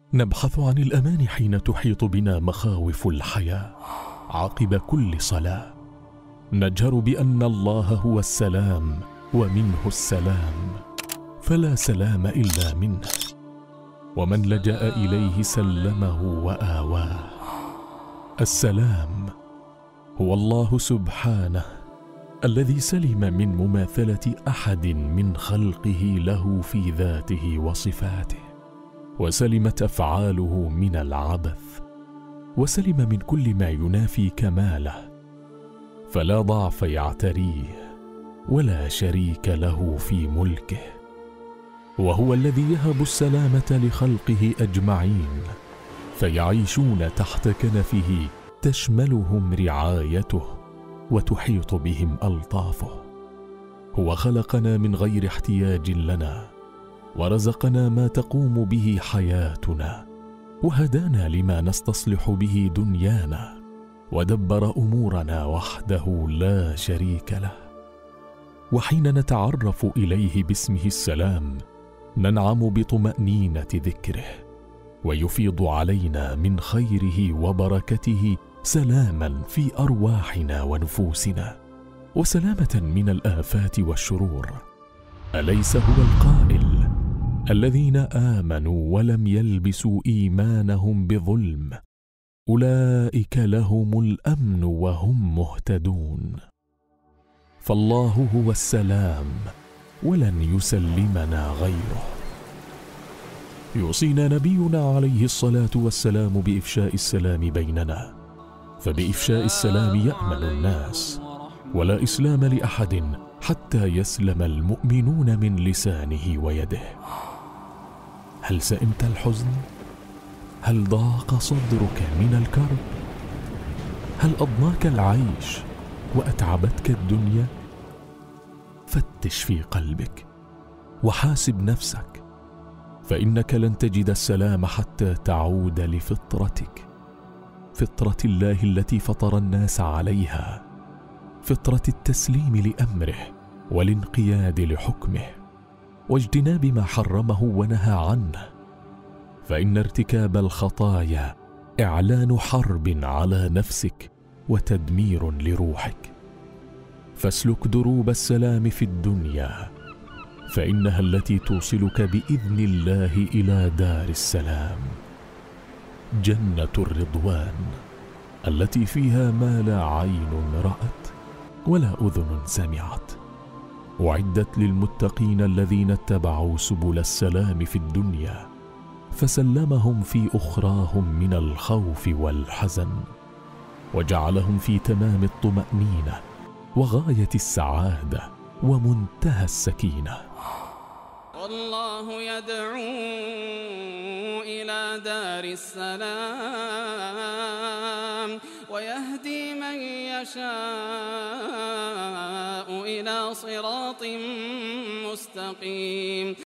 نبحث عن الأمان حين تحيط بنا مخاوف الحياة عقب كل صلاة. نجهر بأن الله هو السلام ومنه السلام، فلا سلام إلا منه، ومن لجأ إليه سلمه وآواه. السلام هو الله سبحانه الذي سلم من مماثلة أحد من خلقه له في ذاته وصفاته، وسلمت أفعاله من العبث، وسلم من كل ما ينافي كماله، فلا ضعف يعتريه ولا شريك له في ملكه. وهو الذي يهب السلامة لخلقه أجمعين فيعيشون تحت كنفه تشملهم رعايته وتحيط بهم ألطافه. هو خلقنا من غير احتياج لنا، ورزقنا ما تقوم به حياتنا، وهدانا لما نستصلح به دنيانا، ودبر أمورنا وحده لا شريك له. وحين نتعرف إليه باسمه السلام ننعم بطمأنينة ذكره، ويفيض علينا من خيره وبركته سلاما في أرواحنا ونفوسنا، وسلامة من الآفات والشرور. أليس هو القائل: الذين آمنوا ولم يلبسوا إيمانهم بظلم أولئك لهم الأمن وهم مهتدون. فالله هو السلام ولن يسلمنا غيره. يوصينا نبينا عليه الصلاة والسلام بإفشاء السلام بيننا، فبإفشاء السلام يأمن الناس، ولا إسلام لأحد حتى يسلم المؤمنون من لسانه ويده. هل سئمت الحزن؟ هل ضاق صدرك من الكرب؟ هل أضناك العيش وأتعبتك الدنيا؟ فتش في قلبك وحاسب نفسك، فإنك لن تجد السلام حتى تعود لفطرتك، فطرة الله التي فطر الناس عليها، فطرة التسليم لأمره والانقياد لحكمه، واجتناب ما حرمه ونهى عنه. فإن ارتكاب الخطايا إعلان حرب على نفسك وتدمير لروحك. فاسلك دروب السلام في الدنيا، فإنها التي توصلك بإذن الله إلى دار السلام، جنة الرضوان التي فيها ما لا عين رأت ولا أذن سمعت، وعدت للمتقين الذين اتبعوا سبل السلام في الدنيا فسلمهم في أخراهم من الخوف والحزن، وجعلهم في تمام الطمأنينة وغاية السعادة ومنتهى السكينة. والله يدعو إلى دار السلام ويهدي من يشاء إلى صراط مستقيم.